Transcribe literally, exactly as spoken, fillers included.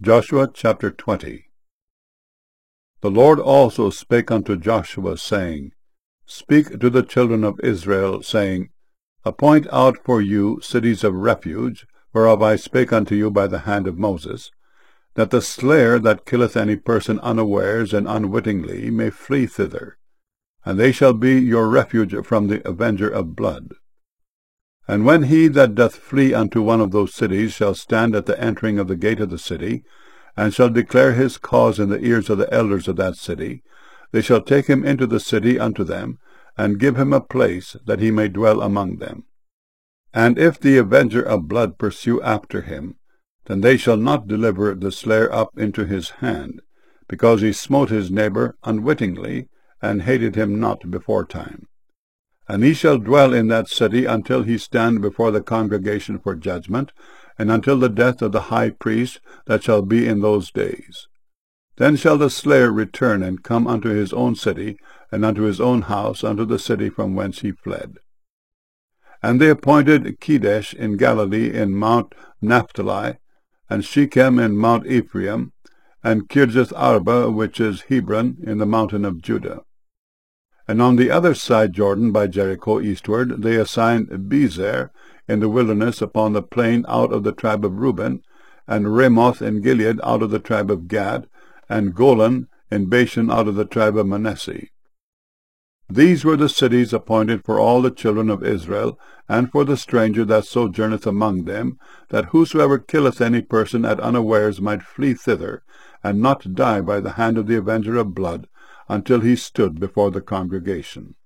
Joshua chapter twenty. The Lord also spake unto Joshua, saying, Speak to the children of Israel, saying, Appoint out for you cities of refuge, whereof I spake unto you by the hand of Moses, that the slayer that killeth any person unawares and unwittingly may flee thither, and they shall be your refuge from the avenger of blood. And when he that doth flee unto one of those cities shall stand at the entering of the gate of the city, and shall declare his cause in the ears of the elders of that city, they shall take him into the city unto them, and give him a place, that he may dwell among them. And if the avenger of blood pursue after him, then they shall not deliver the slayer up into his hand, because he smote his neighbor unwittingly, and hated him not beforetime. And he shall dwell in that city until he stand before the congregation for judgment, and until the death of the high priest that shall be in those days. Then shall the slayer return and come unto his own city, and unto his own house, unto the city from whence he fled. And they appointed Kedesh in Galilee in Mount Naphtali, and Shechem in Mount Ephraim, and Kirjath-arba, which is Hebron, in the mountain of Judah. And on the other side Jordan by Jericho eastward they assigned Bezer in the wilderness upon the plain out of the tribe of Reuben, and Ramoth in Gilead out of the tribe of Gad, and Golan in Bashan out of the tribe of Manasseh. These were the cities appointed for all the children of Israel, and for the stranger that sojourneth among them, that whosoever killeth any person at unawares might flee thither, and not die by the hand of the avenger of blood, until he stood before the congregation.